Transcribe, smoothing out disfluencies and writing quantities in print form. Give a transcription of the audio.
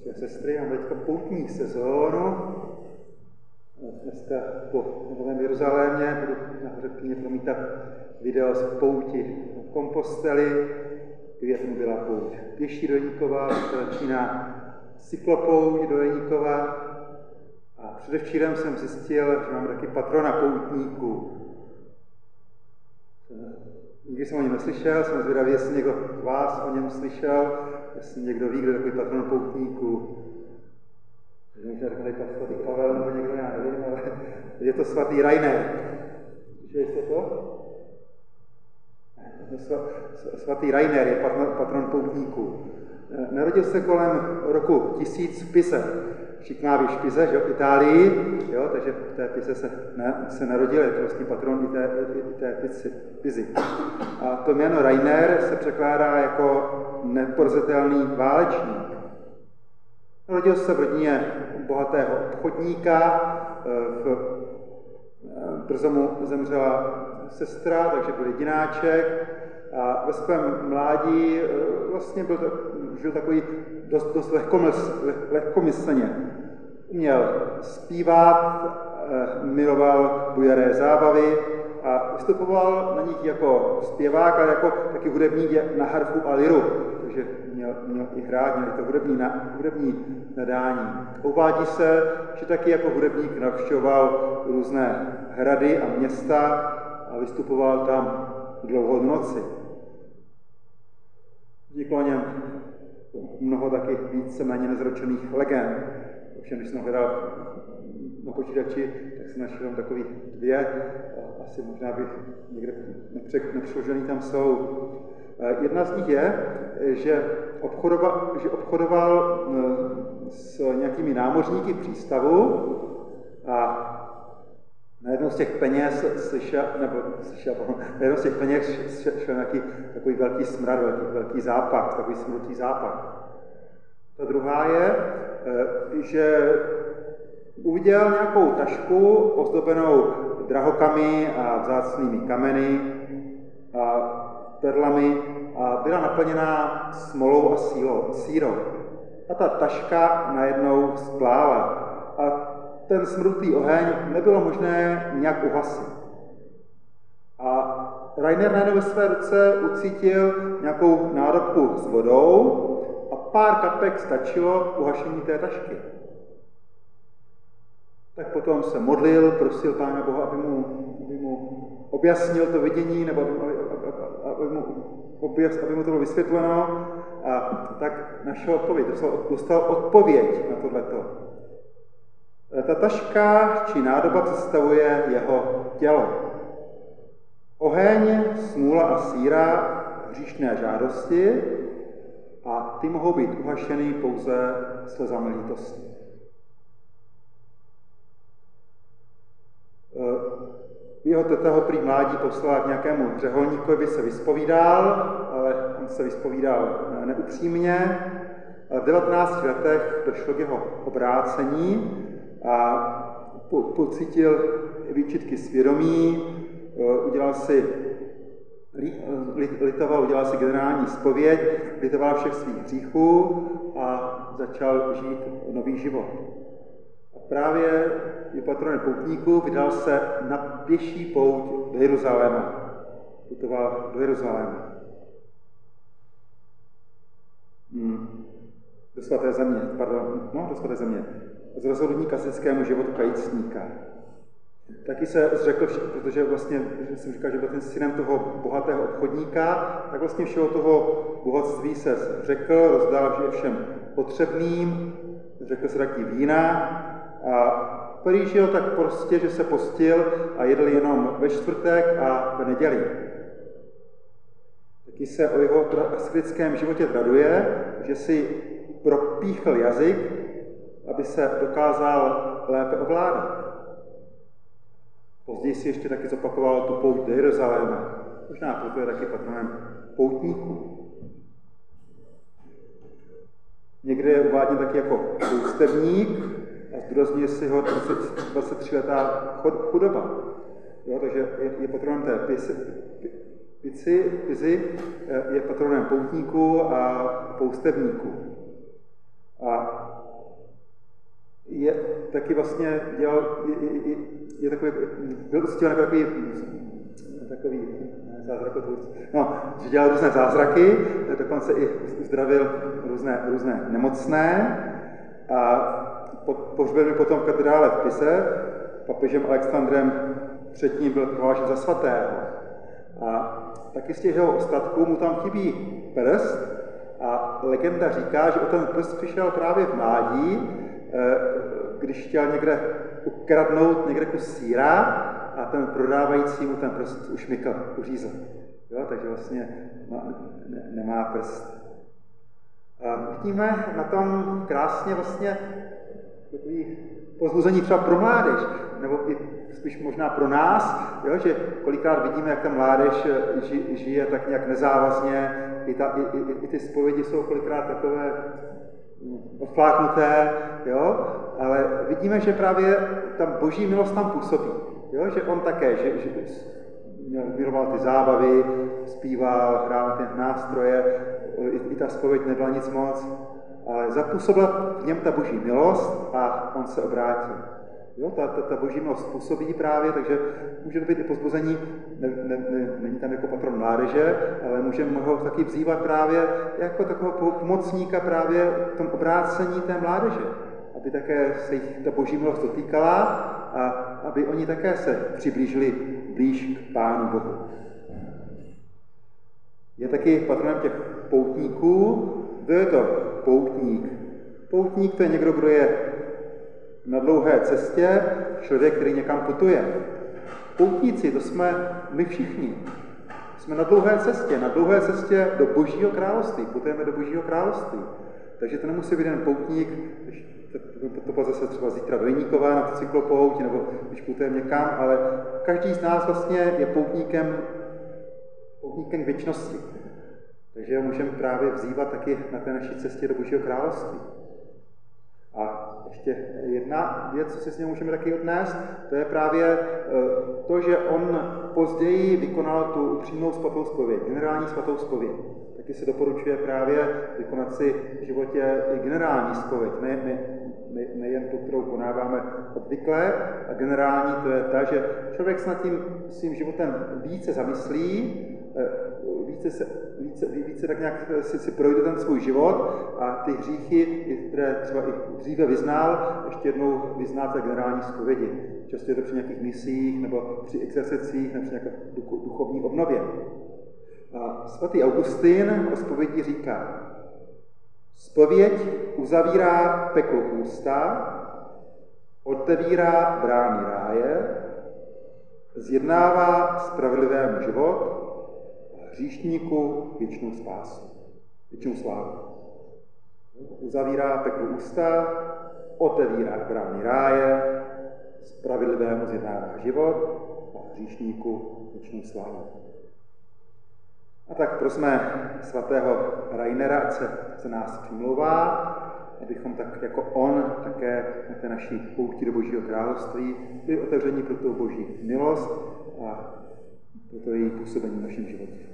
sestry, máme teďka poutní sezónu. Dneska po Novém Jeruzalémě budu na Hřebkyni promítat video z pouti v Komposteli. Květnu byla pouť pěší do Jeníkova, začíná cyklopouť do Jeníkova. A předevčírem jsem zjistil, že mám taky patrona poutníků. Nikdy jsem o něm neslyšel, jsem zvědavý, jestli někdo z vás o něm slyšel, jestli někdo ví, kdo je takový patron poutníků. Možná řekne svatý Pavel nebo někdo, já nevím, ale je to svatý Rainer. Slyšeli jste to? Svatý Rainer je patron poutníků. Narodil se kolem roku 1000 v Pise. Šiknávě Špize, že v Itálii, jo, takže v té Pise se narodil, je to vlastně patron i té Pizy. A to jméno Rainer se překládá jako neporazitelný válečník. Narodil se v rodině bohatého obchodníka, brzo mu zemřela sestra, takže byl jedináček a ve svém mládí vlastně žil takový dost lehkomyslně. Uměl zpívat, miloval bujaré zábavy a vystupoval na nich jako zpěvák, ale jako taky hudebník na harfu a liru. Takže měl i hrát, měl to hudební nadání. Uvádí se, že taky jako hudebník navštěvoval různé hrady a města a vystupoval tam dlouho v noci. Vzniklo o něm mnoho taky víceméně nezročených legend. Ovšem, když jsem hledal na počítači, tak jsem našel takových 2. Asi možná bych někde nepřeložený tam jsou. Jedna z nich je, že obchodoval s nějakými námořníky v přístavu a na jednou z těch peněz šel nějaký takový velký smrad, velký zápach, takový smrutý zápach. Ta druhá je, že uviděl nějakou tašku ozdobenou drahokamy a vzácnými kameny a perlami a byla naplněná smolou a sírou. A ta taška najednou splála. A ten smrutý oheň nebylo možné nějak uhasit. A Rainer najednou ve své ruce ucítil nějakou nádobku s vodou a pár kapek stačilo k uhašení té tašky. Tak potom se modlil, prosil Pána Boha, aby mu objasnil to vidění, nebo aby mu to bylo vysvětleno. A tak našel odpověď, dostal odpověď na tohleto. Ta taška či nádoba představuje jeho tělo. Oheň, smůla a síra, hříšné žádosti a ty mohou být uhašeny pouze slzami lítosti. Jeho teta ho prý mládí poslala k nějakému řeholníkovi, se vyspovídal, ale on se vyspovídal neupřímně. V 19 letech došlo k jeho obrácení a pocítil výčitky svědomí, udělal si generální zpověď, litoval všech svých hříchů a začal žít nový život. A právě je patronem poutníků, vydal se na pěší pouť do Jeruzaléma. Putoval do Jeruzaléma. Do svaté země. Z rozhodnutí klasickému životu kajícníka. Taky se zřekl, protože vlastně, že jsem říkal, že byl ten synem toho bohatého obchodníka, tak vlastně všeho toho bohatství se zřekl, rozdal všem potřebným, zřekl se taky vína a který žil tak prostě, že se postil a jedl jenom ve čtvrtek a v neděli. Taky se o jeho asketickém životě traduje, že si propíchl jazyk, aby se dokázal lépe ovládat. Později si ještě taky zopakoval tu pouť do Jeruzaléma. Možná proto je taky patronem poutníků. Někde je uváděn taky jako poustevník a zdůrazňuje si ho 23letá chudoba. Jo, takže je patronem té Pizy, je patronem poutníků a poustevníků. A vlastně dělal, je takový, byl uctívan jako takový zázrakotvůrce. No, že dělal různé zázraky, dokonce i uzdravil různé nemocné a pohřben potom v katedrále v Pise, papežem Alexandrem III. Byl považen za svatého. A taky z těch jeho ostatků mu tam chybí prst a legenda říká, že o ten prst přišel právě v mládí, když chtěl někde ukradnout někde kus sýra a ten prodávající mu ten prst ušmykl, uřízl. Jo, takže vlastně nemá prst. Vidíme na tom krásně vlastně takový pozbuzení třeba pro mládež, nebo i spíš možná pro nás, jo, že kolikrát vidíme, jak ta mládež žije tak nějak nezávazně, i ty zpovědi jsou kolikrát takové odfláknuté, jo, ale vidíme, že právě ta boží milost tam působí, jo, že on také, že miloval ty zábavy, zpíval, hrál ty nástroje, i ta zpověď nebyla nic moc, ale zapůsobila v něm ta boží milost a on se obrátil. Jo, ta boží milost působí právě, takže může to být i pozbuzení, není tam jako patron mládeže, ale můžeme ho taky vzývat právě jako takového pomocníka právě v tom obrácení té mládeže, aby také se jich ta boží milost dotýkala a aby oni také se přiblížili blíž k Pánu Bohu. Je taky patronem těch poutníků. Kdo je to poutník? Poutník to je někdo, kdo je na dlouhé cestě, člověk, který někam putuje. Poutníci, to jsme my všichni. Jsme na dlouhé cestě do Božího království, putujeme do Božího království. Takže to nemusí být jen poutník, když to zase třeba zítra do Jeníkova na cyklopouť, nebo když putujeme někam, ale každý z nás vlastně je poutníkem k věčnosti. Takže můžeme právě vzývat taky na té naší cestě do Božího království. A ještě jedna věc, co si s ním můžeme taky odnést, to je právě to, že on později vykonal tu upřímnou svatou zpověď, generální svatou zpověď. Taky se doporučuje právě vykonat si v životě i generální zpověď, nejen tu, kterou konáváme obvykle. A generální to je ta, že člověk se nad tím svým životem více zamyslí, více tak nějak si projde ten svůj život a ty hříchy, které třeba i dříve vyznal, ještě jednou vyzná v té generální zpovědi. Často je to při nějakých misích nebo při exercicích nebo při nějaké duchovní obnově. A svatý Augustin o zpovědi říká: zpověď uzavírá peklu ústa, otevírá brány ráje, zjednává spravedlivému život, hříšníku věčnou spásu, věčnou slávu. Uzavírá peklu ústa, otevírá brány ráje, spravedlivému zjednává život a hříšníku věčnou slávu. A tak prosme svatého Rainera, ať se nás přimlouvá, abychom tak jako on také na té naší pouti do Božího království byli otevření pro tu Boží milost a pro to její působení v našem životě.